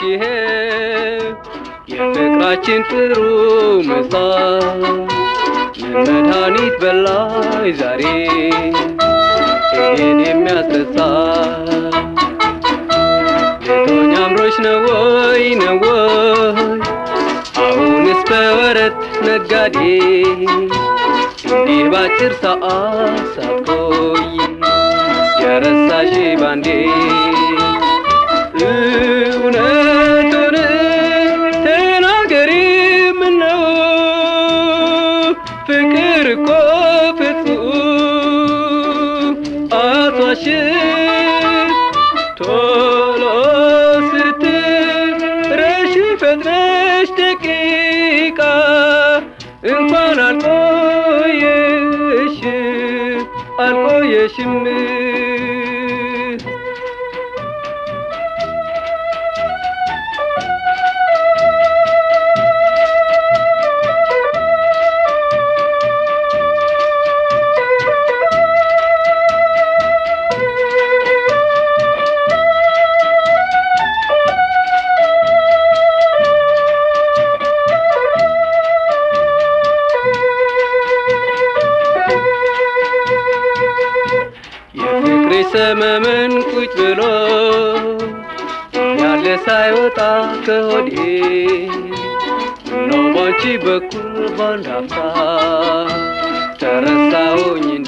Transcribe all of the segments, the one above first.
ይሄ የፍቅራችን ጥሩ ምሳል ምን መድኃኒት በላይ ዛሬ እኔን የሚያስረሳ ሌቶኛ አምሮች ነው ወይ አሁንስ በወረት ነጋዴ እንዲህ ባጭር ሰዓት ሳትቆይ የረሳሽ ባንዴ እውነቱን ተናገሪ ምነው ፍቅር እኮ ፍጹም አትዋሽም ቶሎ ስትረሺ ፈጥነሽ ደቂቃ እንኳን አልቆየሽም ሰመመን ቁጭ ብሎ ያለ ሳይወጣ ከሆዴ ነው ባንቺ በኩል ባንድ አፍታ ተረሳሁኝ እንዴ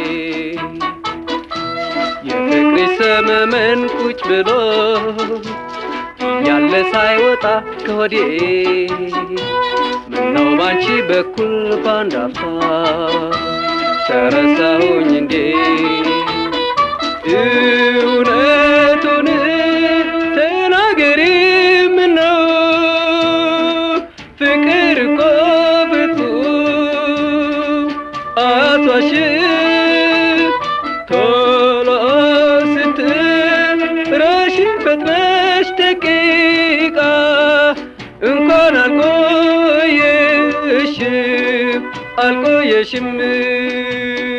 የፍቅሬ ሰመመን ቁጭ ብሎ ያለ ሳይወጣ ከሆዴ ነው ባንቺ በኩል ባንድ አፍታ ተረሳሁኝ እንዴ እውነቱን ተናገሪ ምነው ፍቅር እኮ ፍጹም አትዋሽም ቶሎ ስትረሺ ፈጥነሽ ደቂቃ እንኳን አልቆየሽም